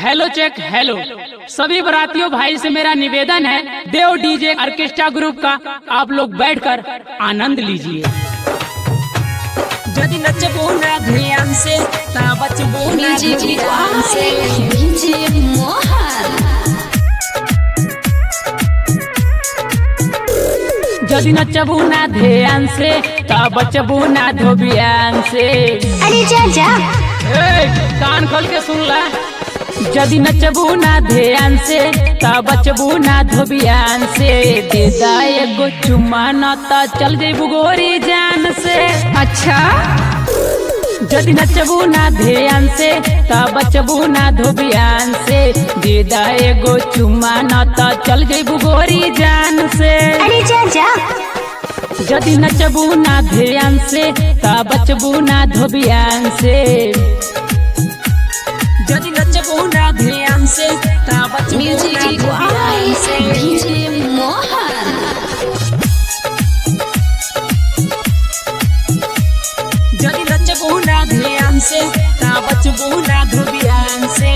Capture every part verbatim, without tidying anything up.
Hello check hello. सभी बारातियों भाई से मेरा निवेदन है, देव डीजे ऑर्केस्ट्रा ग्रुप का आप लोग बैठकर आनंद लीजिए। जदि नचबो ना ध्यान से ता बचबो ना ध्यान से। डीजे मोहन जदि नचबो ना ध्यान से ता बचबो ना धोबियान से। अरे जा जा ए, कान खोल के सुन ला। जदि नचबू ना ध्यान से ता बचबू ना धोबियान से। दे दा एगो चुम्मा न ता चल जइबू गोरी जान से। अच्छा जदि नचबू ना ध्यान से ता बचबू ना धोबियान से। दे दा एगो चुम्मा न ता चल जइबू गोरी जान से। अरे जा जा जदि नचबू ना ध्यान से ता बचबू ना धोबियान से। जदि नचबो ना ध्यान से ता बचबो ना ध्यान से। डीजे मोहन जदि नचबो ना ध्यान से ता बचबो ना धोबियान से।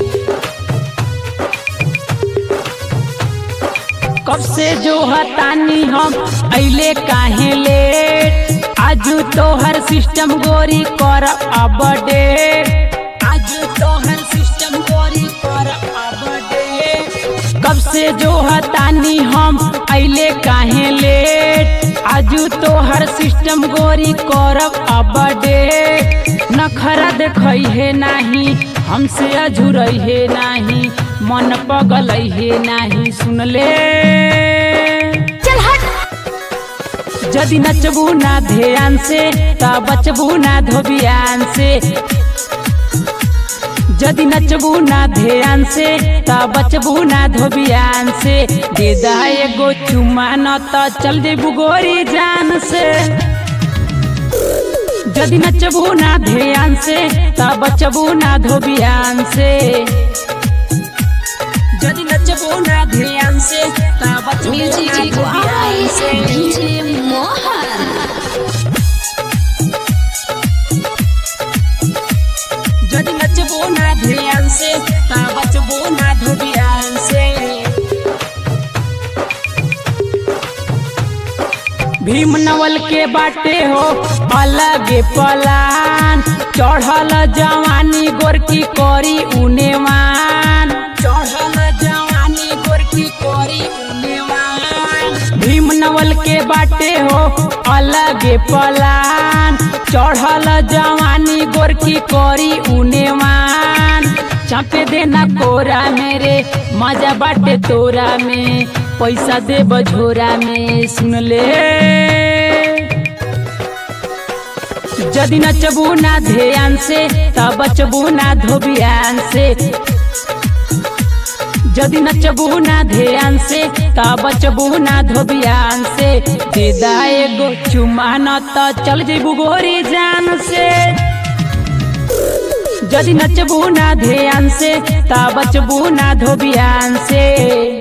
कब से जो हतानी हम अइले काहे लेट। आजू तो हर सिस्टम गोरी कर अपडेट। आज तो हर सिस्टम गोरी पर अपडेट। कब से जो हतानी हम अइले काहे लेट। आजू तो हर सिस्टम गोरी करब अपडेट। नखरा देखई है नाही हमसे अझुरई है नाही। मन पगलई है नाही सुन ले। चल हट। जदि नचबू ना ध्यान से ता बचबू ना धोबियान से। जदि नचबू ना ध्यान से ता बचबू ना धोबियान से। दे दा एगो चुम्मा न ता चल जइबू गोरी जान से। जदि नचबू ना ध्यान से ता बचबू ना धोबियान से। जदि नचबो ना ध्यान से ता बचबो ना धोबियान से। डीजे मोहन जदि नचबो ना ध्यान से ता बचबो ना धोबियान से। भीम नवल के बाटे हो अलग पलान। चढ़ल जवानी गोरकी करी उनेवान। चढ़ल जवानी गोरकी करी उनेवान। भीम नवल के बाटे हो अलग पलान। चढ़ल जवानी गोरकी करी उनेवान। चापे देना कोरा मेरे मजा बाटे तोरा में। पैसा दे बझोरा में सुन ले। जदि नचबू ना ध्यान से ता बचबू ना धोबियान से। जदि नचबू ना ध्यान से ता बचबू ना धोबियान से। दे दा एगो चुम्मा न ता चल जइबू गोरी जान से। जदि नचबू ना ध्यान से ता बचबू ना धोबियान से।